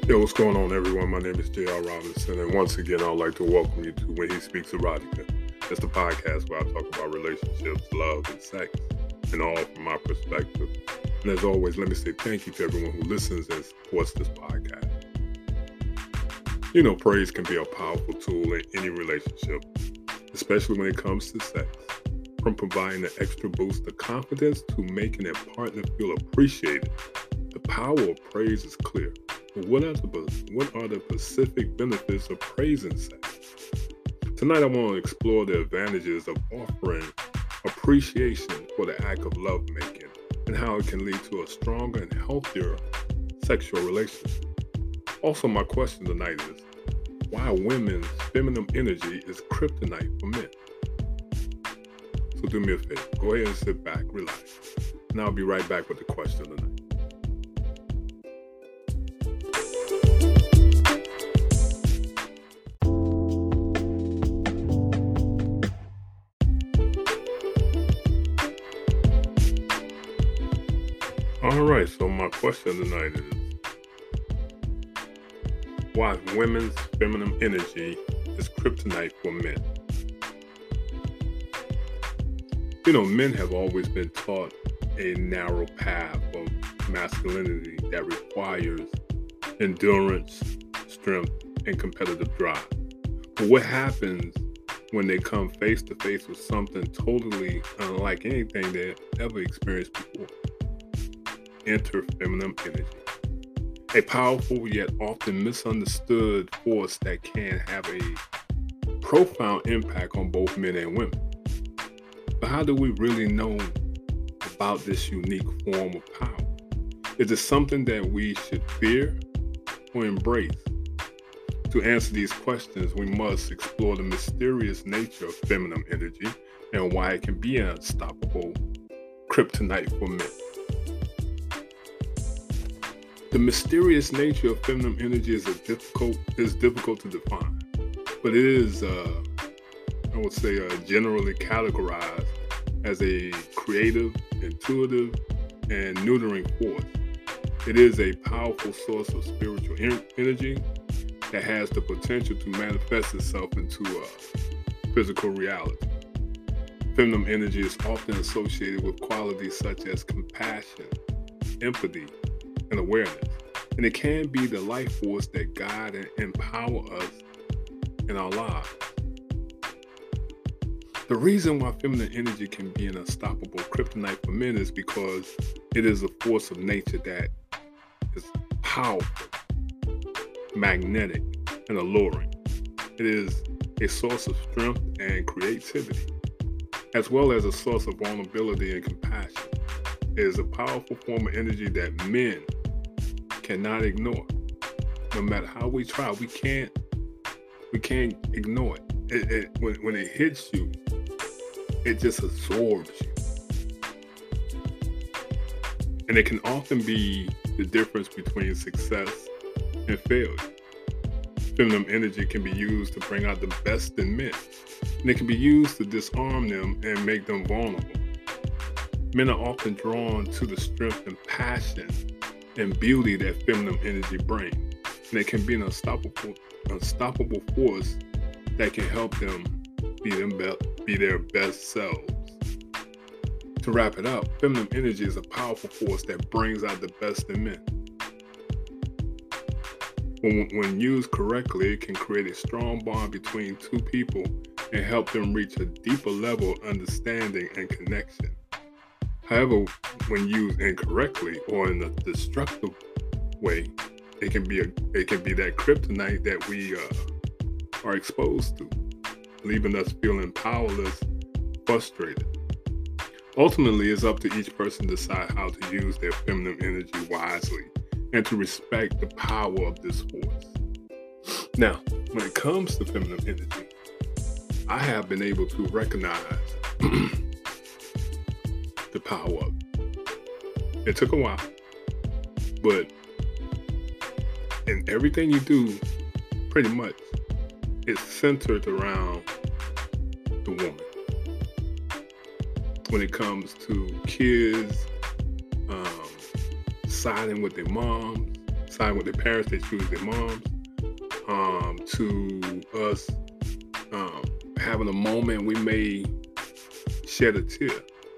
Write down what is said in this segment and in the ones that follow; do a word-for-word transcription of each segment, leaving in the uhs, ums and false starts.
Yo, what's going on, everyone? My name is J R. Robinson, and once again, I'd like to welcome you to When He Speaks Erotica. It's the podcast where I talk about relationships, love, and sex, and all from my perspective. And as always, let me say thank you to everyone who listens and supports this podcast. You know, praise can be a powerful tool in any relationship, especially when it comes to sex. From providing an extra boost of confidence to making a partner feel appreciated, the power of praise is clear. But what are the what are the specific benefits of praising sex? Tonight I want to explore the advantages of offering appreciation for the act of lovemaking and how it can lead to a stronger and healthier sexual relationship. Also, my question tonight is, why women's feminine energy is kryptonite for men? So do me a favor, go ahead and sit back, relax, and I'll be right back with the question tonight. All right, so my question tonight is, why women's feminine energy is kryptonite for men? You know, men have always been taught a narrow path of masculinity that requires endurance, strength, and competitive drive. But what happens when they come face to face with something totally unlike anything they ever experienced before? Enter feminine energy, a powerful yet often misunderstood force that can have a profound impact on both men and women. But how do we really know about this unique form of power? Is it something that we should fear or embrace? To answer these questions, we must explore the mysterious nature of feminine energy and why it can be an unstoppable kryptonite for men. The mysterious nature of feminine energy is a difficult is difficult to define, but it is, uh, I would say, uh, generally categorized as a creative, intuitive, and nurturing force. It is a powerful source of spiritual en- energy that has the potential to manifest itself into a physical reality. Feminine energy is often associated with qualities such as compassion, empathy, and awareness, and it can be the life force that guide and empower us in our lives. The reason why feminine energy can be an unstoppable kryptonite for men is because it is a force of nature that is powerful, magnetic, and alluring. It is a source of strength and creativity, as well as a source of vulnerability and compassion. It is a powerful form of energy that men cannot ignore. No matter how we try, we can't we can't ignore it. It, it when, when it hits you, it just absorbs you. And it can often be the difference between success and failure. Feminine energy can be used to bring out the best in men, and it can be used to disarm them and make them vulnerable. Men are often drawn to the strength and passion and beauty that feminine energy brings, and it can be an unstoppable, unstoppable force that can help them be them be, be their best selves. To wrap it up, feminine energy is a powerful force that brings out the best in men. When, when used correctly, it can create a strong bond between two people and help them reach a deeper level of understanding and connection. However, when used incorrectly or in a destructive way, it can be a it can be that kryptonite that we uh, are exposed to, leaving us feeling powerless, frustrated. Ultimately, it's up to each person to decide how to use their feminine energy wisely and to respect the power of this force. Now, when it comes to feminine energy, I have been able to recognize the power of it. It took a while, but in everything you do, pretty much, it's centered around the woman. When it comes to kids, um, siding with their moms, side with their parents, they choose their moms, um, to us um, having a moment, we may shed a tear.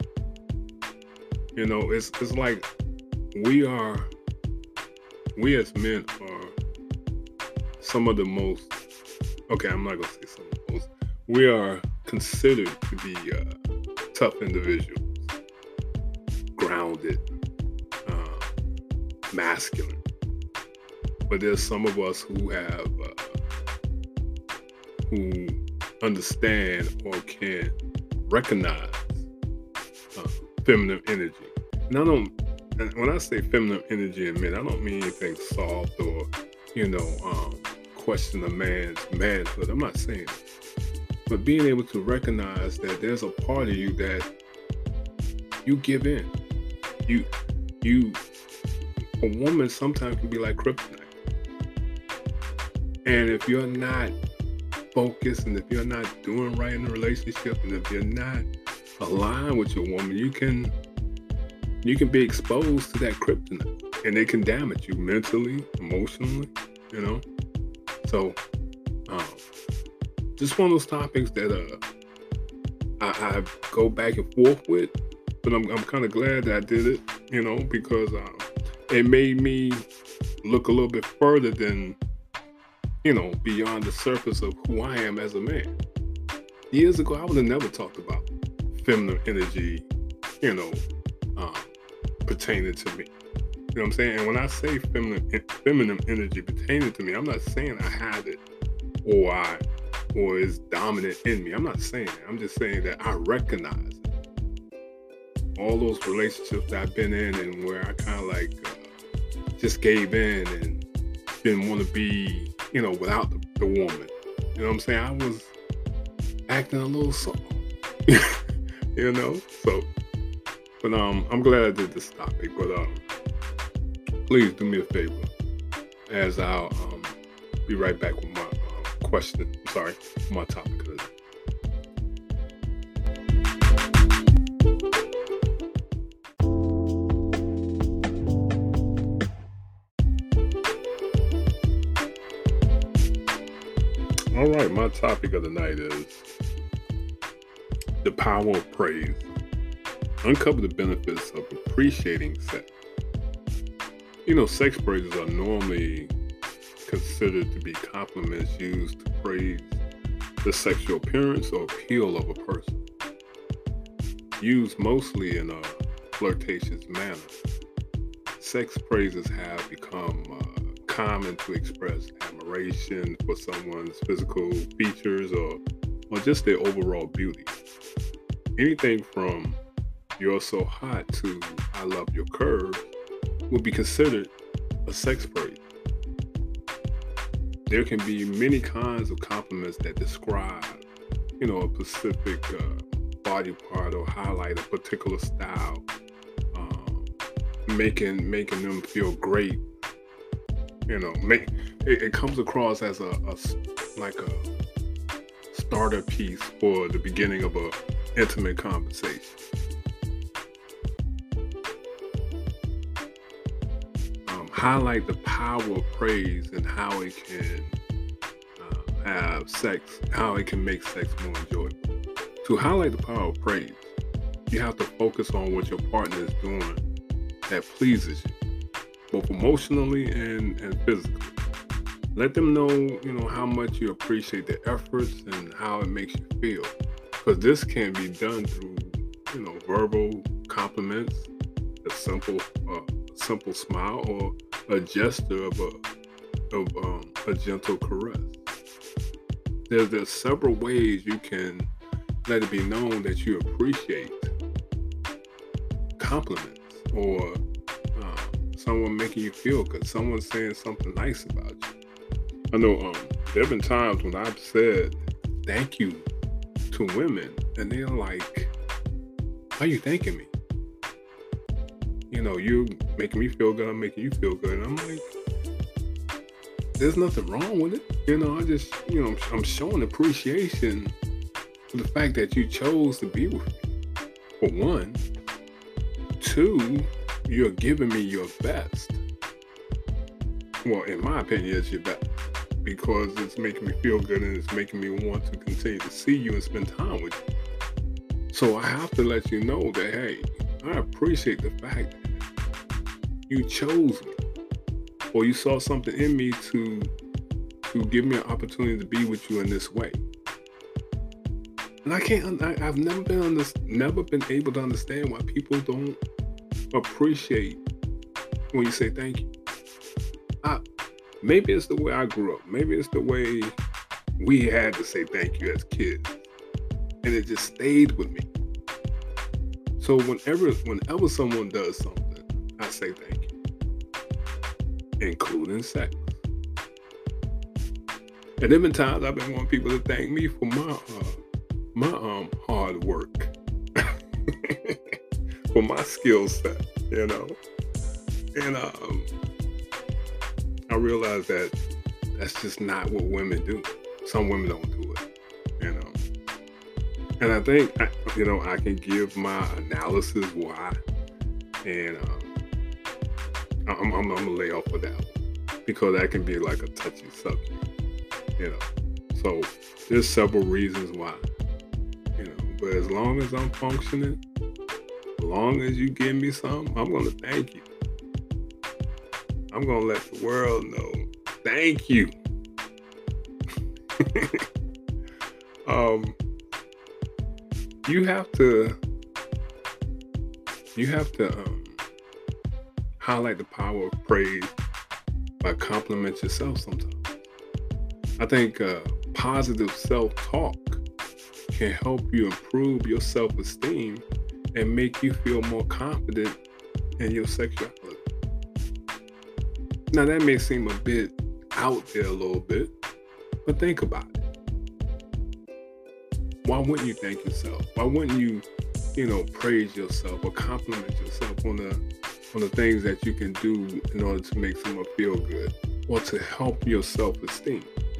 You know, it's it's like we are, we as men are some of the most, okay, I'm not going to say some of the most, we are considered to be uh, tough individuals, grounded, uh, masculine. But there's some of us who have, uh, who understand or can recognize uh, feminine energy. And I don't, and when I say feminine energy in men, I don't mean anything soft or, you know, um, question a man's manhood. I'm not saying that. But being able to recognize that there's a part of you that you give in. You, you, a woman sometimes can be like kryptonite. And if you're not focused, and if you're not doing right in a relationship, and if you're not aligned with your woman, you can you can be exposed to that kryptonite, and it can damage you mentally, emotionally, you know. So, um, just one of those topics that uh, I, I go back and forth with, but I'm I'm kind of glad that I did it, you know, because um, it made me look a little bit further than, you know, beyond the surface of who I am as a man. Years ago, I would have never talked about feminine energy, you know, um, pertaining to me. You know what I'm saying? And when I say feminine, feminine energy pertaining to me, I'm not saying I have it or I, or is dominant in me. I'm not saying that. I'm just saying that I recognize it. All those relationships that I've been in and where I kind of like uh, just gave in and didn't want to be, you know, without the, the woman. You know what I'm saying? I was acting a little soft. You know? So, but um, I'm glad I did this topic. But um, please do me a favor, as I'll um, be right back with my um, question. I'm sorry, my topic of the day. All right, my topic of the night is the power of praise. Uncover the benefits of appreciating sex. You know, sex praises are normally considered to be compliments used to praise the sexual appearance or appeal of a person. Used mostly in a flirtatious manner, sex praises have become uh, common to express admiration for someone's physical features or, or just their overall beauty. Anything from "you're so hot" to "I love your curves" would be considered a sex praise. There can be many kinds of compliments that describe, you know, a specific uh, body part or highlight a particular style, um, making making them feel great. You know, make it, it comes across as a, a like a starter piece for the beginning of a intimate conversation. Um, highlight the power of praise and how it can uh, have sex, how it can make sex more enjoyable. To highlight the power of praise, you have to focus on what your partner is doing that pleases you, both emotionally and, and physically. Let them know, you know, how much you appreciate their efforts and how it makes you feel. Because this can be done through, you know, verbal compliments, a simple, uh, simple smile, or a gesture of a, of um, a gentle caress. There's, there's several ways you can let it be known that you appreciate compliments or uh, someone making you feel good, someone saying something nice about you. I know um, there have been times when I've said thank you to women, and they're like, "Why are you thanking me? You know, you making me feel good, I'm making you feel good." And I'm like, there's nothing wrong with it. You know, I just, you know, I'm showing appreciation for the fact that you chose to be with me, for one. Two, you're giving me your best. well, in my opinion, it's your best because it's making me feel good and it's making me want to continue to see you and spend time with you. So I have to let you know that, hey, I appreciate the fact that you chose me or you saw something in me to to give me an opportunity to be with you in this way. And I can't, I, I've never been on this, never been able to understand why people don't appreciate when you say thank you. I, maybe it's the way I grew up. Maybe it's the way we had to say thank you as kids. And it just stayed with me. So whenever, whenever someone does something, I say thank you, including sex. And there have been times I've been wanting people to thank me for my uh, my um hard work, for my skill set, you know. And um, I realized that that's just not what women do. Some women don't do it, you know. And I think, I, you know, I can give my analysis why, and um, I'm, I'm, I'm gonna lay off of that one because that can be like a touchy subject, you know. So there's several reasons why, you know. But as long as I'm functioning, as long as you give me something, I'm gonna thank you. I'm gonna let the world know, thank you. um, you have to, you have to um, highlight the power of praise by complimenting yourself sometimes. I think uh, positive self-talk can help you improve your self-esteem and make you feel more confident in your sexuality. Now that may seem a bit out there a little bit, but think about it. Why wouldn't you thank yourself? Why wouldn't you, you know, praise yourself or compliment yourself on the on the things that you can do in order to make someone feel good or to help your self-esteem?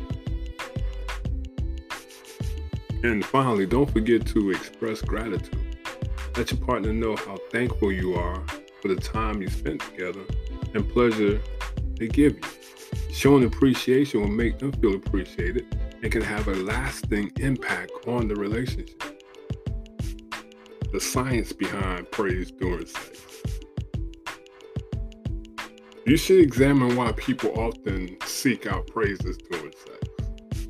And finally, don't forget to express gratitude. Let your partner know how thankful you are for the time you spent together and pleasure they give you. Showing appreciation will make them feel appreciated and can have a lasting impact on the relationship. The science behind praise during sex. You should examine why people often seek out praises during sex.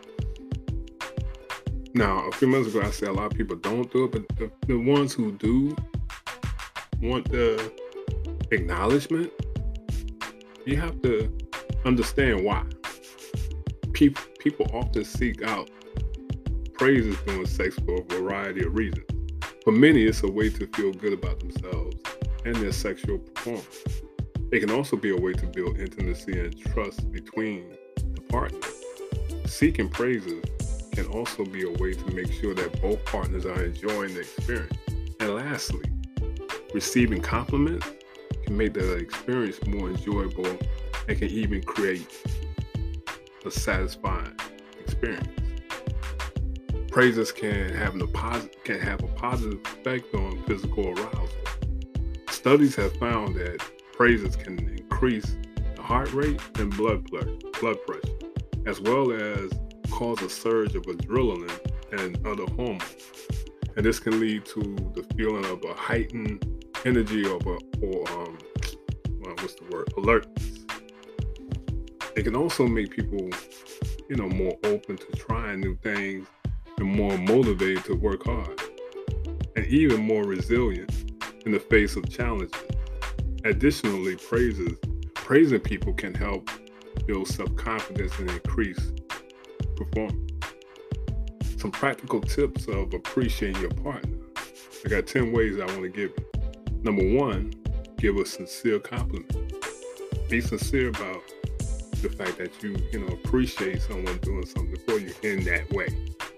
Now, a few minutes ago, I said a lot of people don't do it, but the, the ones who do want the acknowledgement, you have to understand why. People, people often seek out praises during sex for a variety of reasons. For many, it's a way to feel good about themselves and their sexual performance. It can also be a way to build intimacy and trust between the partners. Seeking praises can also be a way to make sure that both partners are enjoying the experience. And lastly, receiving compliments can make the experience more enjoyable and can even create a satisfying experience. Praises can have a positive can have a positive effect on physical arousal. Studies have found that praises can increase the heart rate and blood pressure, blood pressure, as well as cause a surge of adrenaline and other hormones. And this can lead to the feeling of a heightened energy or, or um, well, what's the word? Alertness. It can also make people, you know, more open to trying new things and more motivated to work hard and even more resilient in the face of challenges. Additionally, praises, praising people can help build self-confidence and increase performance. Some practical tips of appreciating your partner. I got ten ways I want to give you. Number one, give a sincere compliment. Be sincere about the fact that you, you know, appreciate someone doing something for you in that way.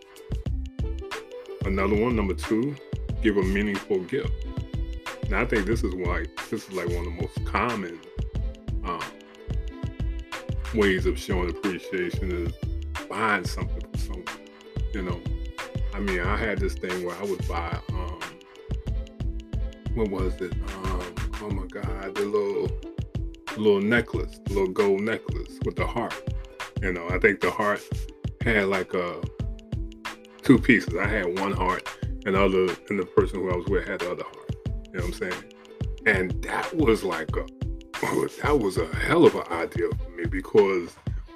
Another one, number two, give a meaningful gift. Now, I think this is why this is like one of the most common um, ways of showing appreciation is buying something for someone. You know, I mean, I had this thing where I would buy, um, what was it? Um, oh my God, the little little necklace, the little gold necklace with the heart. You know, I think the heart had like uh, two pieces. I had one heart, and the other, and the person who I was with had the other heart. You know what I'm saying? And that was like a, oh, that was a hell of an idea for me, because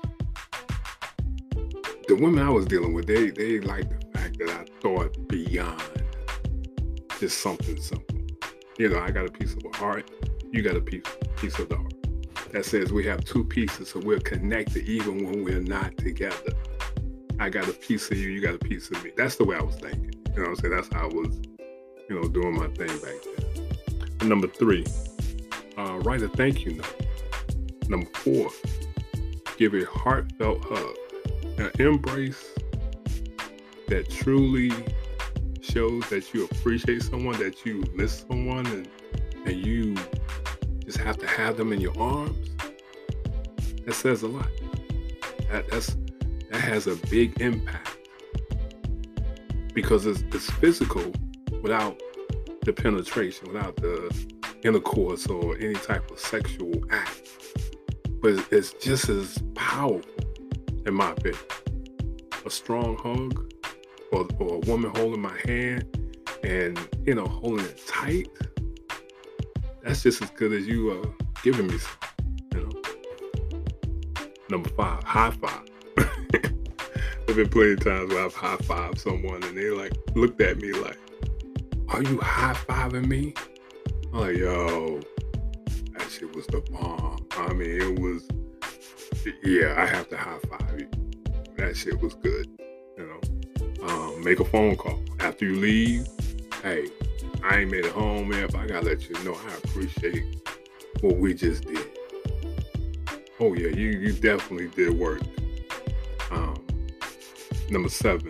the women I was dealing with, they they liked the fact that I thought beyond just something simple. You know, I got a piece of a heart, you got a piece piece of the heart. That says we have two pieces, so we're connected even when we're not together. I got a piece of you, you got a piece of me. That's the way I was thinking. You know what I'm saying? That's how I was, you know, doing my thing back then. And number three, uh, write a thank you note. Number four, give a heartfelt hug. An embrace that truly shows that you appreciate someone, that you miss someone, and, and you just have to have them in your arms. That says a lot. That, that's, that has a big impact, because it's, it's physical without the penetration, without the intercourse or any type of sexual act. But it's just as powerful, in my opinion. A strong hug, or, or a woman holding my hand and, you know, holding it tight. That's just as good as you uh, giving me some, you know. Number five, high five. There've been plenty of times where I've high fived someone and they like looked at me like, "Are you high fiving me?" I'm like, yo, that shit was the bomb. I mean, it was, yeah, I have to high five you. That shit was good, you know. Um, make a phone call after you leave. Hey, I ain't made it home, man, but I gotta let you know I appreciate what we just did. Oh yeah, you you definitely did work. Um, number seven,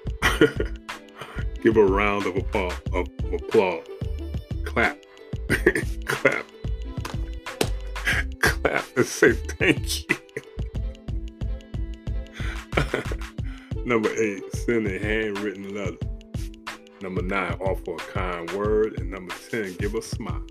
give a round of applause. Of applause. Clap, clap, clap, and say thank you. Number eight, send a handwritten letter. Number nine, offer a kind word. And number ten, give a smile.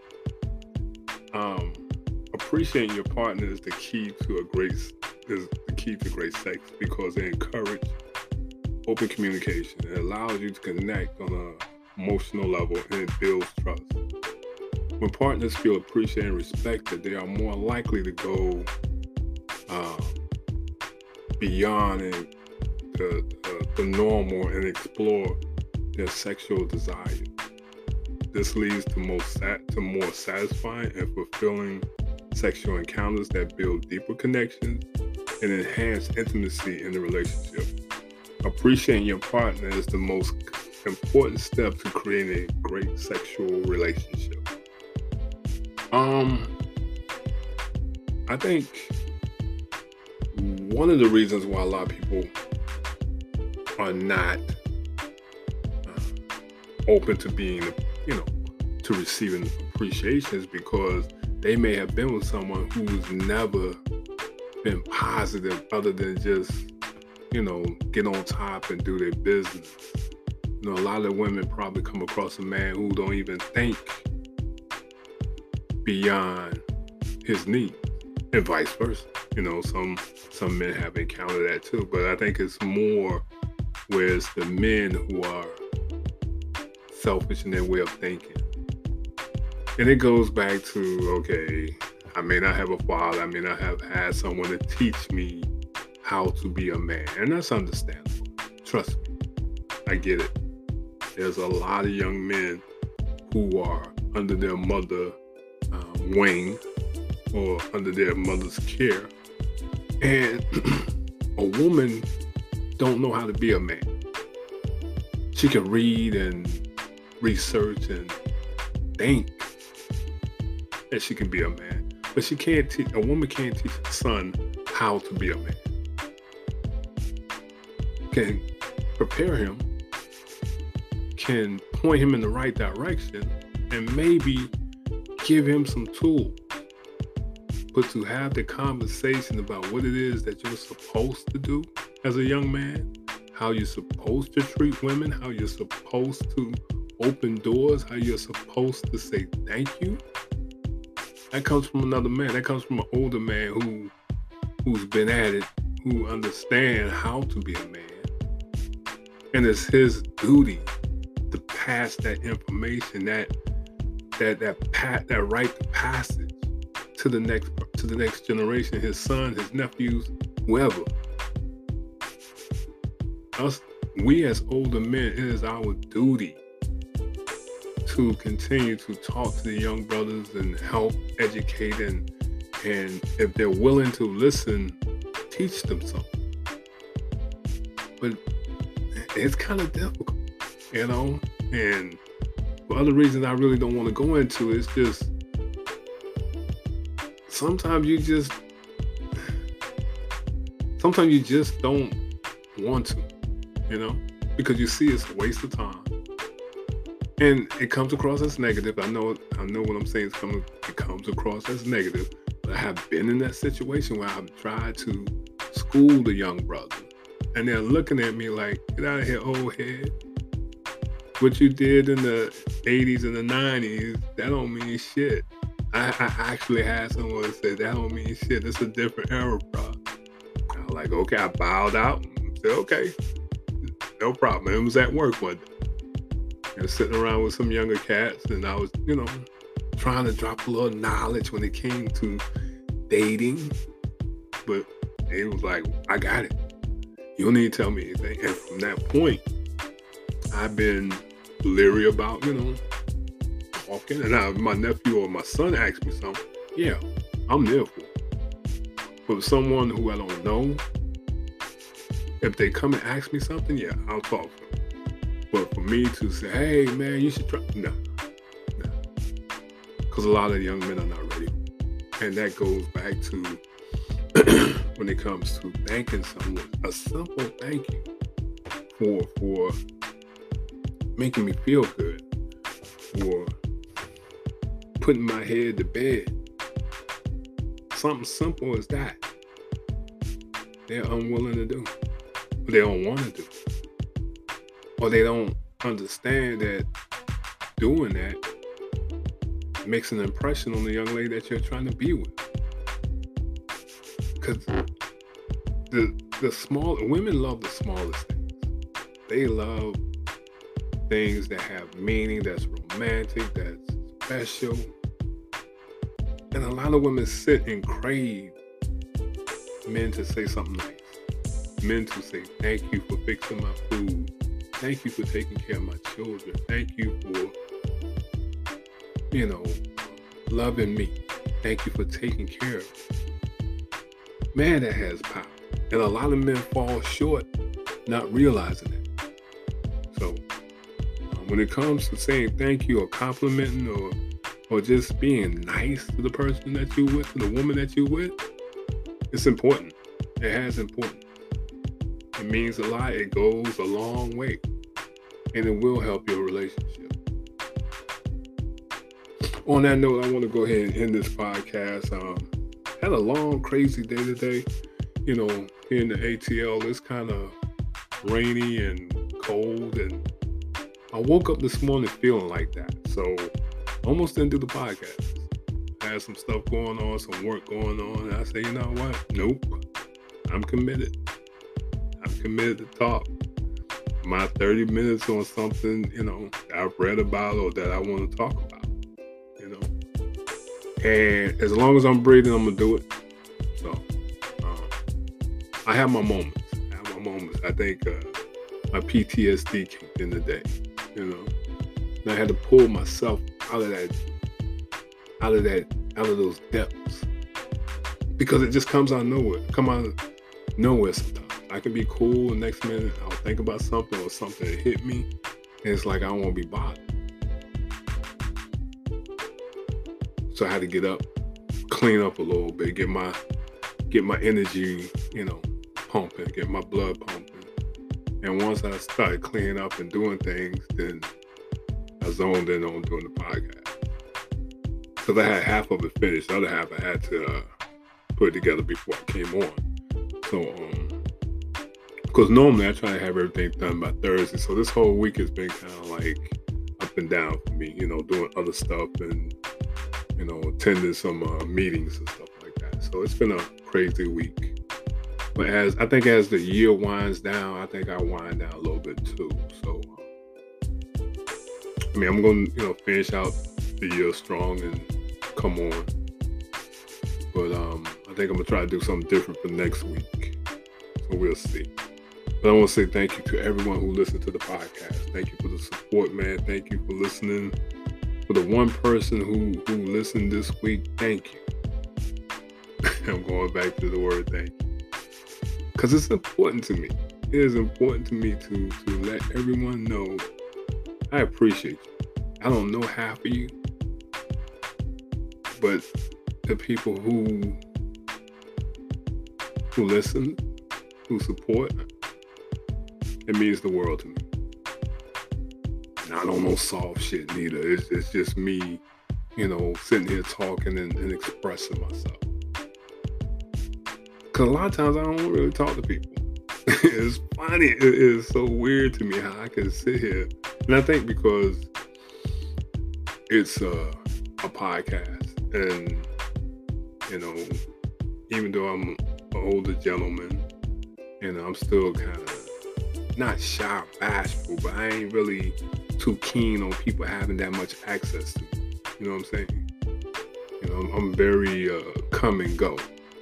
Um, appreciating your partner is the key to a great is the key to great sex, because they encourage open communication. It allows you to connect on an emotional level, and it builds trust. When partners feel appreciated and respected, they are more likely to go uh, beyond and the, uh, the normal and explore their sexual desire. This leads to, most sat- to more satisfying and fulfilling sexual encounters that build deeper connections and enhance intimacy in the relationship. Appreciating your partner is the most important step to creating a great sexual relationship. Um, I think one of the reasons why a lot of people are not uh, open to being, you know, to receiving appreciation is because they may have been with someone who's never been positive, other than just, you know, get on top and do their business. You know, a lot of women probably come across a man who don't even think beyond his needs, and vice versa. You know, some some men have encountered that too, but I think it's more where it's the men who are selfish in their way of thinking. And it goes back to, okay, I may not have a father, I may not have had someone to teach me how to be a man, and that's understandable. Trust me, I get it. There's a lot of young men who are under their mother um, wing or under their mother's care, and a woman don't know how to be a man. She can read and research and think that she can be a man, but she can't teach, a woman can't teach a son how to be a man. Can prepare him, can point him in the right direction, and maybe give him some tools. But to have the conversation about what it is that you're supposed to do as a young man, how you're supposed to treat women, how you're supposed to open doors, how you're supposed to say thank you, That comes from another man. That comes from an older man who who's been at it, who understands how to be a man. And it's his duty to pass that information, that that that pat that rite of passage to the next to the next generation, his son, his nephews, whoever. Us, we as older men, it is our duty to continue to talk to the young brothers and help educate, and and if they're willing to listen, teach them something. But it's kind of difficult, you know, and for other reasons I really don't want to go into, it's just sometimes you just sometimes you just don't want to, you know, because you see it's a waste of time. And it comes across as negative. I know I know what I'm saying is coming it comes across as negative. But I have been in that situation where I've tried to school the young brother. And they're looking at me like, get out of here, old head. What you did in the eighties and the nineties, that don't mean shit. I, I actually had someone say, that don't mean shit. It's a different era, bro. I was like, okay, I bowed out and said, okay, no problem. It was at work one day. I was sitting around with some younger cats, and I was, you know, trying to drop a little knowledge when it came to dating. But it was like, I got it. You don't need to tell me anything. And from that point, I've been leery about, you know, talking. And now if my nephew or my son asks me something, yeah, I'm there for it. But someone who I don't know, if they come and ask me something, yeah, I'll talk to them. But for me to say, hey, man, you should try, no, no. Because a lot of young men are not ready. And that goes back to when it comes to thanking someone, a simple thank you for for making me feel good, for putting my head to bed. Something simple as that. They're unwilling to do. Or they don't want to do. Or they don't understand that doing that makes an impression on the young lady that you're trying to be with. Because the the small women love the smallest things. They love things that have meaning, that's romantic, that's special. And a lot of women sit and crave men to say something nice. Men to say, thank you for fixing my food. Thank you for taking care of my children. Thank you for, you know, loving me. Thank you for taking care of me. Man, that has power. And a lot of men fall short not realizing it. So uh, when it comes to saying thank you or complimenting or or just being nice to the person that you're with, to the woman that you're with, it's important. It has importance. It means a lot. It goes a long way. And it will help your relationship. On that note, I want to go ahead and end this podcast. Um, had a long, crazy day today. You know, here in the A T L, it's kind of rainy and cold. And I woke up this morning feeling like that. So almost didn't do the podcast. I had some stuff going on, some work going on. And I said, you know what? Nope. I'm committed. I'm committed to talk. My thirty minutes on something, you know, I've read about or that I want to talk about, you know. And as long as I'm breathing, I'm going to do it. So, um, I have my moments. I have my moments. I think uh, my P T S D kicked in today, you know. And I had to pull myself out of that, out of that, out of those depths. Because it just comes out of nowhere. Come out of nowhere sometimes. I can be cool, and next minute I'll think about something or something that hit me, and it's like I don't want to be bothered. So I had to get up, clean up a little bit, get my get my energy, you know, pumping, get my blood pumping. And once I started cleaning up and doing things, then I zoned in on doing the podcast. Because I had half of it finished, the other half I had to uh, put it together before I came on. So, um, because normally I try to have everything done by Thursday. So this whole week has been kind of like up and down for me, you know, doing other stuff and you know, attending some uh, meetings and stuff like that. So it's been a crazy week. But as I think as the year winds down, I think I wind down a little bit too. So, I mean, I'm going to, you know, finish out the year strong and come on. But um, I think I'm going to try to do something different for next week. So we'll see. But I want to say thank you to everyone who listened to the podcast. Thank you for the support, man. Thank you for listening. For the one person who, who listened this week, thank you. I'm going back to the word thank you. Because it's important to me. It is important to me to, to let everyone know I appreciate you. I don't know half of you, but the people who who listen, who support, it means the world to me. And I don't know soft shit neither. It's, it's just me, you know, sitting here talking and, and expressing myself. Because a lot of times I don't really talk to people. It's funny. It is so weird to me how I can sit here. And I think because it's a, a podcast. And, you know, even though I'm an older gentleman, you know, I'm still kind of not shy or bashful, but I ain't really too keen on people having that much access to me. You know what I'm saying? You know, I'm, I'm very uh, come and go.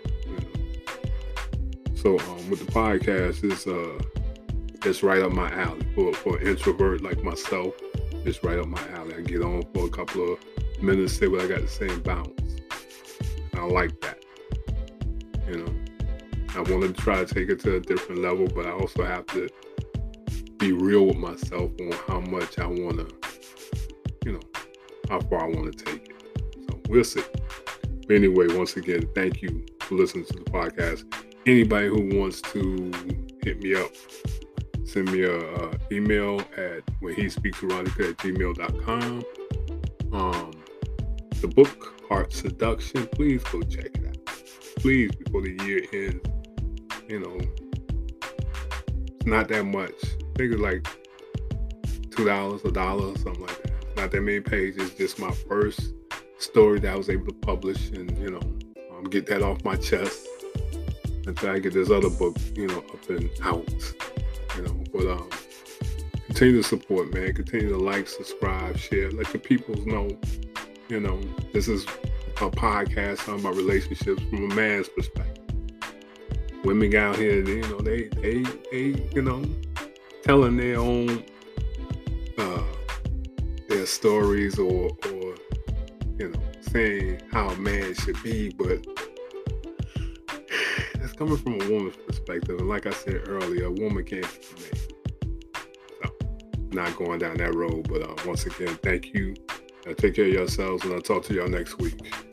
So um, with the podcast, it's uh, it's right up my alley for for an introvert like myself. It's right up my alley. I get on for a couple of minutes, say what I got to say, and bounce. And I like that. You know, I want to try to take it to a different level, but I also have to be real with myself on how much I want to, you know, how far I want to take it. So we'll see. But anyway, once again, thank you for listening to the podcast. Anybody who wants to hit me up, send me a, a email at when he speaks erotica at gmail dot com. Um, the book Heart Seduction, please go check it out. Please, before the year ends. You know, it's not that much. I think it's like two dollars, a dollar, or something like that. Not that many pages. Just my first story that I was able to publish, and you know, um, get that off my chest until I get this other book, you know, up and out, you know. But um, continue to support, man. Continue to like, subscribe, share. Let your peoples know, you know, this is a podcast talking about relationships from a man's perspective. Women out here, you know, they, they, they, you know, telling their own, uh, their stories or, or, you know, saying how a man should be, but it's coming from a woman's perspective. And like I said earlier, a woman can't be made. So, not going down that road. But uh, once again, thank you. Uh, take care of yourselves, and I'll talk to y'all next week.